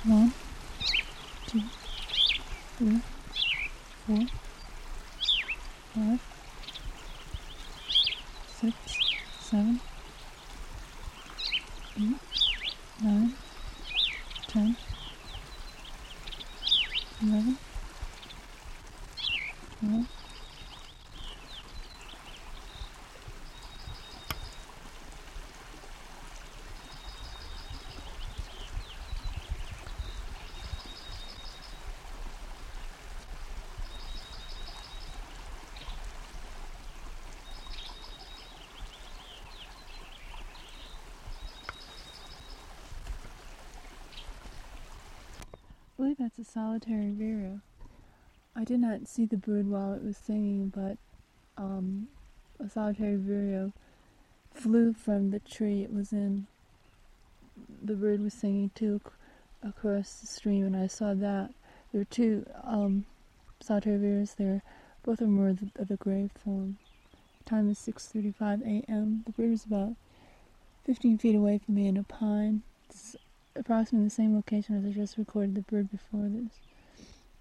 1, 2, 3, 4, 5, 6, 7, 8, 9, 10, 11, 12. I believe that's a solitary vireo. I did not see the bird while it was singing, but a solitary vireo flew from the tree it was in. The bird was singing too across the stream, and I saw that. There were two solitary vireos there. Both of them were of the gray form. Time is 6:35 a.m. The bird was about 15 feet away from me in a pine. It's approximately the same location as I just recorded the bird before this.